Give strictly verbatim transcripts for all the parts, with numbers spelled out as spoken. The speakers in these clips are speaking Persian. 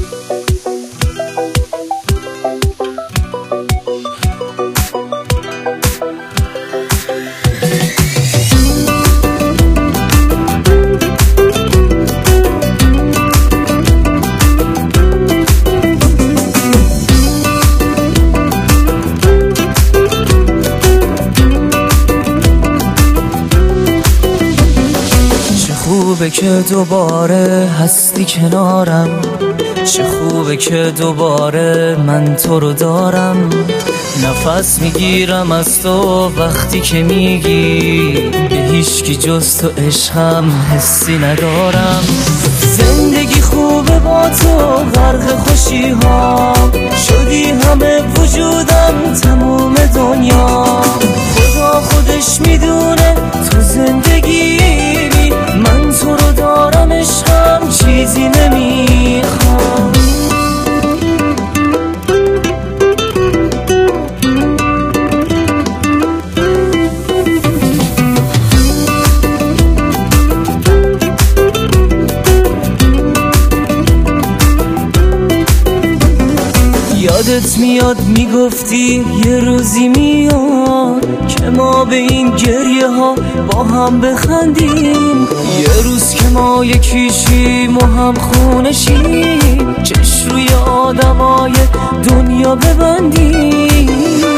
خوبه که دوباره هستی کنارم، چه خوبه که دوباره من تو رو دارم. نفس میگیرم از تو وقتی که میگی به هیچکی جز تو عشقم حسی ندارم. زندگی خوبه با تو غرق خوشی ها، شدی همه وجودم تموم دنیا. خدا خودش میدونه تو زندگی من تو رو دارم، عشقم چیزی نمیخوام. یادت میاد میگفتی یه روزی میاد که ما به این گریه ها با هم بخندیم. یه روز که ما یکیشیم و هم خونشیم، چشم روی آدمای دنیا ببندیم.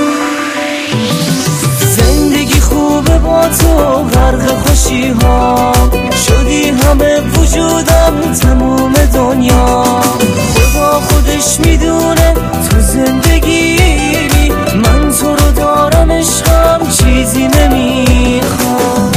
زندگی خوبه با تو غرق خوشی ها، شدی همه وجودم تموم دنیا. خدا خودش میدونه تو زندگی من تو رو دارم، عشقم چیزی نمیخوام.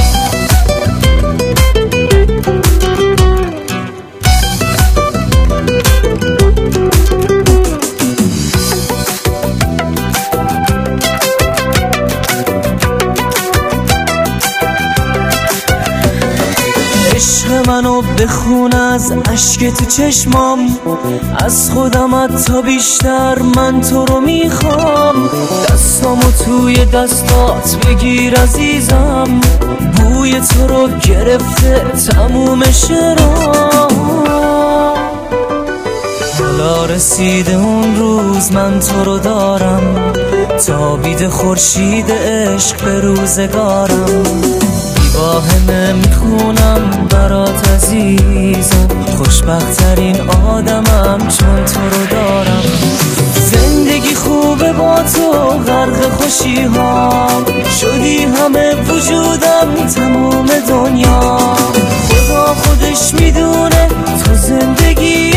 عشق منو بخون از اشک تو چشمام، از خودم حتی بیشتر من تو رو میخوام. دستامو توی دستات بگیر عزیزم، بوی تو رو گرفته تموم شرام. حالا رسیده اون روز من تو رو دارم، تابیده خورشید عشق به روزگارم. با همه میخونم برات عزیزم، خوشبخت‌ترین آدمم چون تو رو دارم. زندگی خوبه با تو غرق خوشی ها، شدی همه وجودم تموم دنیا. خدا خودش میدونه تو زندگی